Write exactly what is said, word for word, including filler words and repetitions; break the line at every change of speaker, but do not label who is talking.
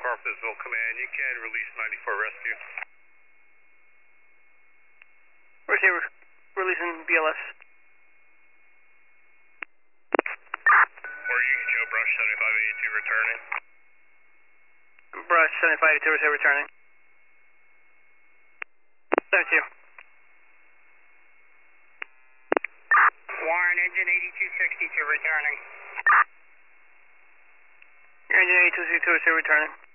Harpersville Command. You can release ninety-four rescue.
Receiver, releasing B L S.
Or you can show Brush seventy-five eighty-two returning.
Brush seventy-five eighty-two, receiver returning. seventy-two.
Warren, engine eighty-two sixty-two returning.
Engine eighty-two sixty-two, receiver returning.